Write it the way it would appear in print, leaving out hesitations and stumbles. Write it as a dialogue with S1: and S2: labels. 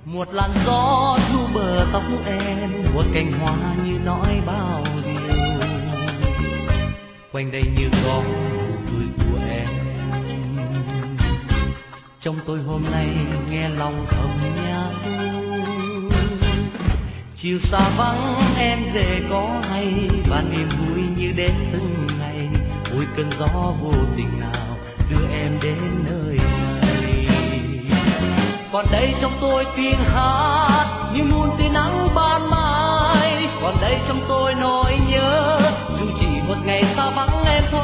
S1: Một làn gió thu bờ tóc em, một cành hoa như nói bao điều. Quanh đây như có nụ cười của em. Trong tôi hôm nay nghe lòng thầm nhớ. Chiều xa vắng em về có hay, và niềm vui như đến từng ngày. Ôi cơn gió vô tình nào đưa em đến nơi này. Còn đây trong tôi tiếng hát như muôn tia nắng ban mai. Còn đây trong tôi nỗi nhớ, dù chỉ một ngày xa vắng em thôi.